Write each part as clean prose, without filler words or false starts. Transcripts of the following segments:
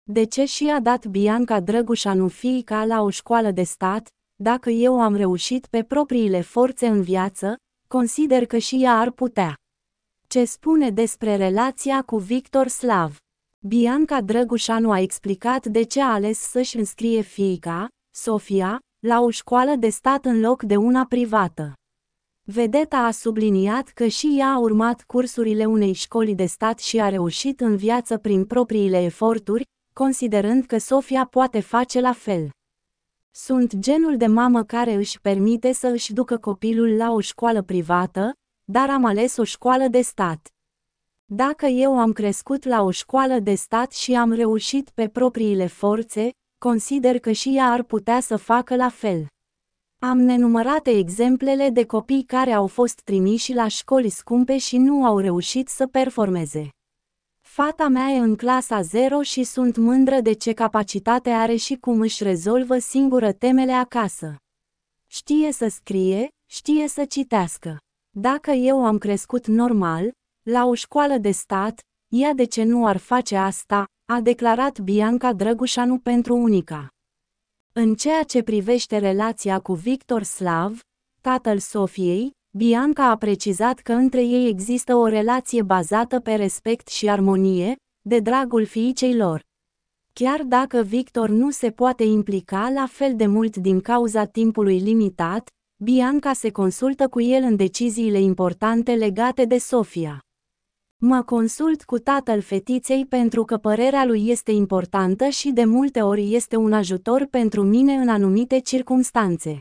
De ce și-a dat Bianca Drăgușanu fiica la o școală de stat? Dacă eu am reușit pe propriile forțe în viață, consider că și ea ar putea. Ce spune despre relația cu Victor Slav? Bianca Drăgușanu a explicat de ce a ales să-și înscrie fiica, Sofia, la o școală de stat în loc de una privată. Vedeta a subliniat că și ea a urmat cursurile unei școli de stat și a reușit în viață prin propriile eforturi, considerând că Sofia poate face la fel. Sunt genul de mamă care își permite să își ducă copilul la o școală privată, dar am ales o școală de stat. Dacă eu am crescut la o școală de stat și am reușit pe propriile forțe, consider că și ea ar putea să facă la fel. Am nenumărate exemplele de copii care au fost trimiși la școli scumpe și nu au reușit să performeze. Fata mea e în clasa 0 și sunt mândră de ce capacitate are și cum își rezolvă singură temele acasă. Știe să scrie, știe să citească. Dacă eu am crescut normal, la o școală de stat, ea de ce nu ar face asta, a declarat Bianca Drăgușanu pentru Unica. În ceea ce privește relația cu Victor Slav, tatăl Sofiei, Bianca a precizat că între ei există o relație bazată pe respect și armonie, de dragul fiicei lor. Chiar dacă Victor nu se poate implica la fel de mult din cauza timpului limitat, Bianca se consultă cu el în deciziile importante legate de Sofia. Mă consult cu tatăl fetiței pentru că părerea lui este importantă și de multe ori este un ajutor pentru mine în anumite circumstanțe.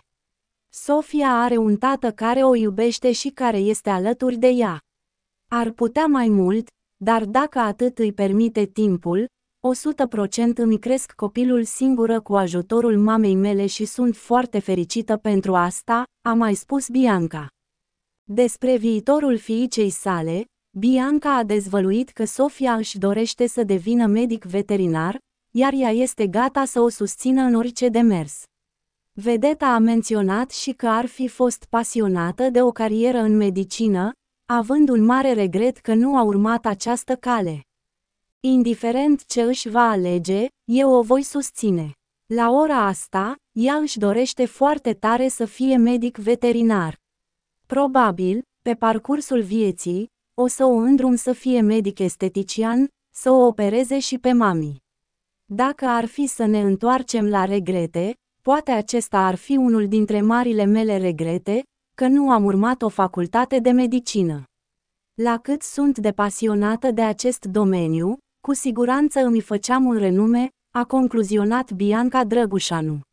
Sofia are un tată care o iubește și care este alături de ea. Ar putea mai mult, dar dacă atât îi permite timpul, 100% îmi cresc copilul singură cu ajutorul mamei mele și sunt foarte fericită pentru asta, a mai spus Bianca. Despre viitorul fiicei sale, Bianca a dezvăluit că Sofia își dorește să devină medic veterinar, iar ea este gata să o susțină în orice demers. Vedeta a menționat și că ar fi fost pasionată de o carieră în medicină, având un mare regret că nu a urmat această cale. Indiferent ce își va alege, eu o voi susține. La ora asta, ea își dorește foarte tare să fie medic veterinar. Probabil, pe parcursul vieții, o să o îndrum să fie medic estetician, să o opereze și pe mami. Dacă ar fi să ne întoarcem la regrete, poate acesta ar fi unul dintre marile mele regrete, că nu am urmat o facultate de medicină. La cât sunt de pasionată de acest domeniu, cu siguranță îmi făceam un renume, a concluzionat Bianca Drăgușanu.